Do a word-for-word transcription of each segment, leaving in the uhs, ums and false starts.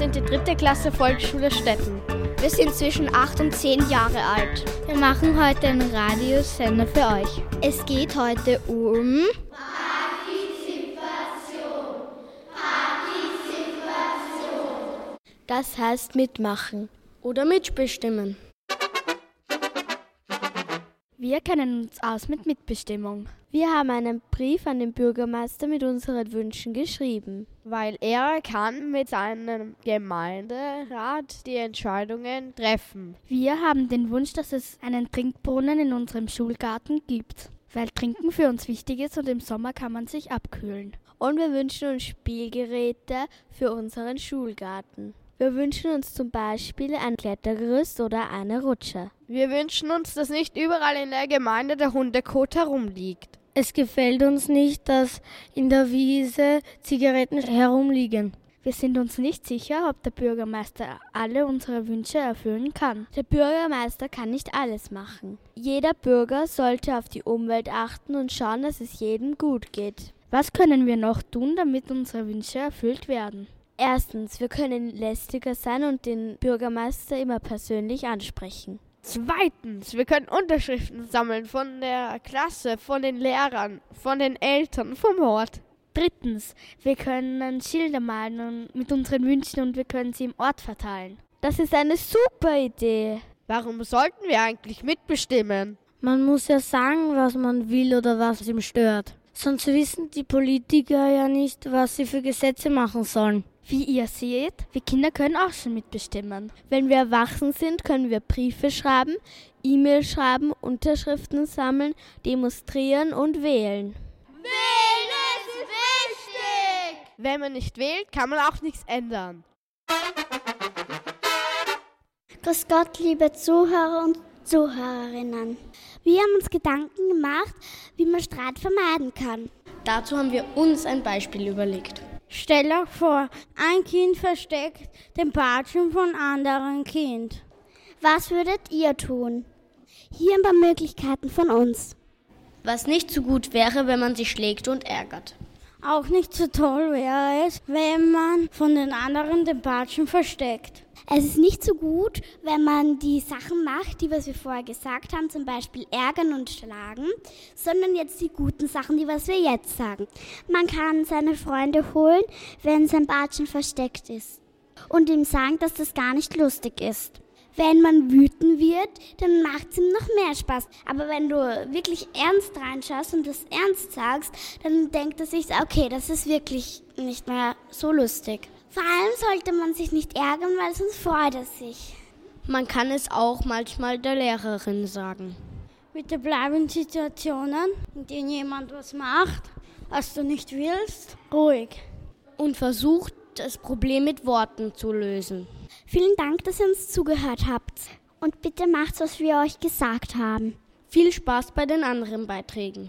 sind die dritte Klasse Volksschule Stetten. Wir sind zwischen acht und zehn Jahre alt. Wir machen heute einen Radiosender für euch. Es geht heute um Partizipation. Partizipation. Das heißt mitmachen oder mitbestimmen. Wir kennen uns aus mit Mitbestimmung. Wir haben einen Brief an den Bürgermeister mit unseren Wünschen geschrieben. Weil er kann mit seinem Gemeinderat die Entscheidungen treffen. Wir haben den Wunsch, dass es einen Trinkbrunnen in unserem Schulgarten gibt. Weil Trinken für uns wichtig ist und im Sommer kann man sich abkühlen. Und wir wünschen uns Spielgeräte für unseren Schulgarten. Wir wünschen uns zum Beispiel ein Klettergerüst oder eine Rutsche. Wir wünschen uns, dass nicht überall in der Gemeinde der Hundekot herumliegt. Es gefällt uns nicht, dass in der Wiese Zigaretten herumliegen. Wir sind uns nicht sicher, ob der Bürgermeister alle unsere Wünsche erfüllen kann. Der Bürgermeister kann nicht alles machen. Jeder Bürger sollte auf die Umwelt achten und schauen, dass es jedem gut geht. Was können wir noch tun, damit unsere Wünsche erfüllt werden? Erstens, wir können lästiger sein und den Bürgermeister immer persönlich ansprechen. Zweitens, wir können Unterschriften sammeln von der Klasse, von den Lehrern, von den Eltern, vom Ort. Drittens, wir können Schilder malen mit unseren Wünschen und wir können sie im Ort verteilen. Das ist eine super Idee. Warum sollten wir eigentlich mitbestimmen? Man muss ja sagen, was man will oder was ihm stört. Sonst wissen die Politiker ja nicht, was sie für Gesetze machen sollen. Wie ihr seht, wir Kinder können auch schon mitbestimmen. Wenn wir erwachsen sind, können wir Briefe schreiben, E-Mails schreiben, Unterschriften sammeln, demonstrieren und wählen. Wählen ist wichtig! Wenn man nicht wählt, kann man auch nichts ändern. Grüß Gott, liebe Zuhörer und Zuhörerinnen. Wir haben uns Gedanken gemacht, wie man Streit vermeiden kann. Dazu haben wir uns ein Beispiel überlegt. Stell dir vor, ein Kind versteckt den Patschen von anderen Kind. Was würdet ihr tun? Hier ein paar Möglichkeiten von uns. Was nicht so gut wäre, wenn man sich schlägt und ärgert. Auch nicht so toll wäre es, wenn man von den anderen den Patschen versteckt. Es ist nicht so gut, wenn man die Sachen macht, die was wir vorher gesagt haben, zum Beispiel ärgern und schlagen, sondern jetzt die guten Sachen, die was wir jetzt sagen. Man kann seine Freunde holen, wenn sein Patschen versteckt ist und ihm sagen, dass das gar nicht lustig ist. Wenn man wütend wird, dann macht es ihm noch mehr Spaß. Aber wenn du wirklich ernst reinschaust und das ernst sagst, dann denkt er sich, okay, das ist wirklich nicht mehr so lustig. Vor allem sollte man sich nicht ärgern, weil sonst freut er sich. Man kann es auch manchmal der Lehrerin sagen. Bitte bleib in Situationen, in denen jemand was macht, was du nicht willst, ruhig. Und versucht, das Problem mit Worten zu lösen. Vielen Dank, dass ihr uns zugehört habt. Und bitte macht, was wir euch gesagt haben. Viel Spaß bei den anderen Beiträgen.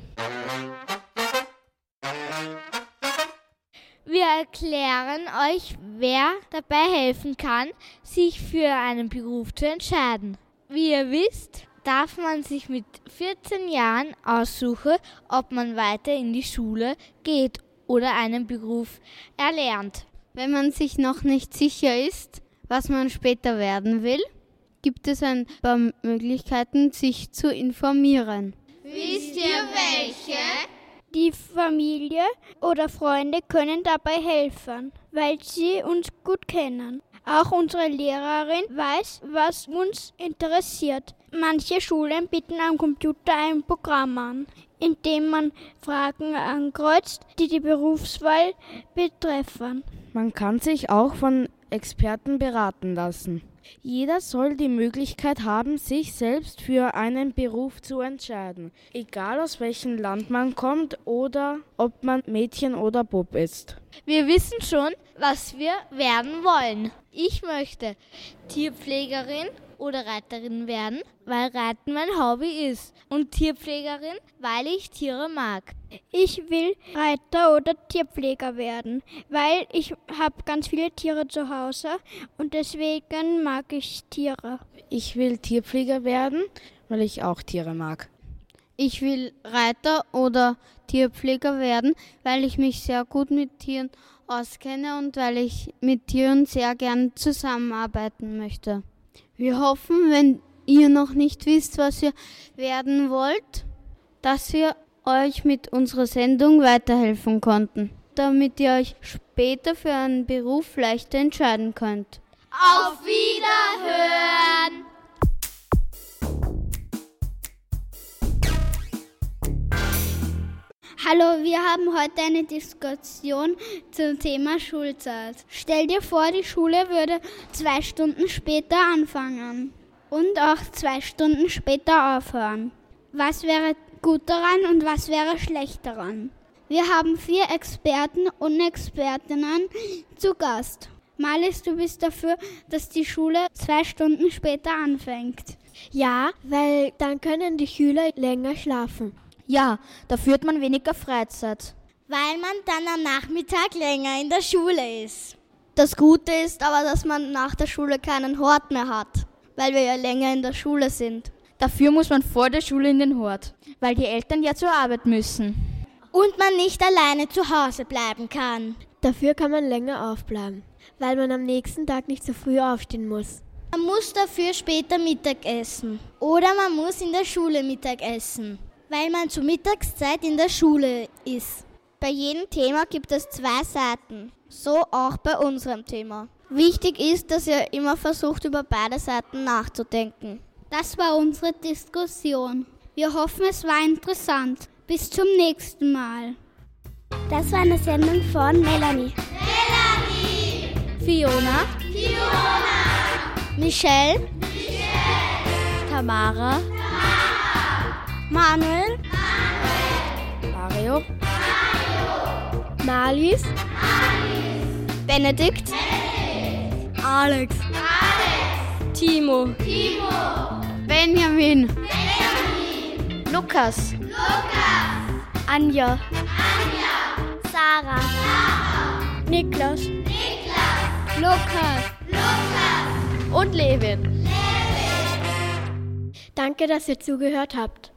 Wir erklären euch, wer dabei helfen kann, sich für einen Beruf zu entscheiden. Wie ihr wisst, darf man sich mit vierzehn Jahren aussuchen, ob man weiter in die Schule geht oder einen Beruf erlernt. Wenn man sich noch nicht sicher ist, was man später werden will, gibt es ein paar Möglichkeiten, sich zu informieren. Wisst ihr welche? Die Familie oder Freunde können dabei helfen, weil sie uns gut kennen. Auch unsere Lehrerin weiß, was uns interessiert. Manche Schulen bieten am Computer ein Programm an, in dem man Fragen ankreuzt, die die Berufswahl betreffen. Man kann sich auch von Experten beraten lassen. Jeder soll die Möglichkeit haben, sich selbst für einen Beruf zu entscheiden, egal aus welchem Land man kommt oder ob man Mädchen oder Bub ist. Wir wissen schon, was wir werden wollen. Ich möchte Tierpflegerin oder Reiterin werden, weil Reiten mein Hobby ist. Und Tierpflegerin, weil ich Tiere mag. Ich will Reiter oder Tierpfleger werden, weil ich habe ganz viele Tiere zu Hause und deswegen mag ich Tiere. Ich will Tierpfleger werden, weil ich auch Tiere mag. Ich will Reiter oder Tierpfleger werden, weil ich mich sehr gut mit Tieren auskenne und weil ich mit Tieren sehr gern zusammenarbeiten möchte. Wir hoffen, wenn ihr noch nicht wisst, was ihr werden wollt, dass wir euch mit unserer Sendung weiterhelfen konnten, damit ihr euch später für einen Beruf leichter entscheiden könnt. Auf Wiederhören! Hallo, wir haben heute eine Diskussion zum Thema Schulzeit. Stell dir vor, die Schule würde zwei Stunden später anfangen und auch zwei Stunden später aufhören. Was wäre gut daran und was wäre schlecht daran? Wir haben vier Experten und Expertinnen zu Gast. Marlies, du bist dafür, dass die Schule zwei Stunden später anfängt. Ja, weil dann können die Schüler länger schlafen. Ja, da führt man weniger Freizeit. Weil man dann am Nachmittag länger in der Schule ist. Das Gute ist aber, dass man nach der Schule keinen Hort mehr hat, weil wir ja länger in der Schule sind. Dafür muss man vor der Schule in den Hort, weil die Eltern ja zur Arbeit müssen. Und man nicht alleine zu Hause bleiben kann. Dafür kann man länger aufbleiben, weil man am nächsten Tag nicht so früh aufstehen muss. Man muss dafür später Mittag essen. Oder man muss in der Schule Mittag essen, weil man zur Mittagszeit in der Schule ist. Bei jedem Thema gibt es zwei Seiten, so auch bei unserem Thema. Wichtig ist, dass ihr immer versucht, über beide Seiten nachzudenken. Das war unsere Diskussion. Wir hoffen, es war interessant. Bis zum nächsten Mal. Das war eine Sendung von Melanie. Melanie. Fiona. Fiona. Michelle. Michelle. Tamara. Tamara. Manuel. Manuel. Mario. Mario. Marlies. Marlies. Benedikt. Benedikt. Alex. Alex. Timo. Timo. Benjamin. Benjamin. Lukas. Lukas. Anja. Anja. Sarah. Sarah. Niklas. Niklas. Lukas. Lukas. Und Levin. Levin. Danke, dass ihr zugehört habt.